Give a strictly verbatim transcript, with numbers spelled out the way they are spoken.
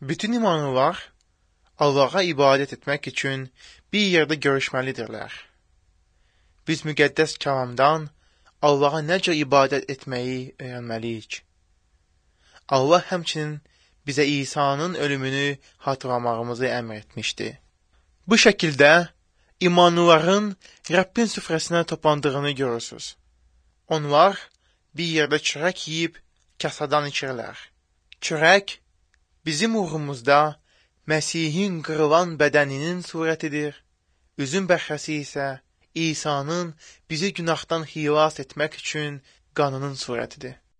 Bütün imanlılar Allah'a ibadət etmək üçün bir yerdə görüşməlidirlər. Biz müqəddəs kəlamdan Allah'a necə ibadət etməyi öyrənməliyik. Allah həmçinin bizə İsa'nın ölümünü hatırlamağımızı əmr etmişdi. Bu şəkildə imanlıların Rəbbin süfrəsinə toplandığını görürsünüz. Onlar bir yerdə çörək yeyib kasadan içirlər. Çörək bizim uğrumuzda Məsihin qırılan bədəninin surətidir. Üzüm bəhrəsi isə İsa'nın bizi günahdan xilas etmək üçün qanının surətidir.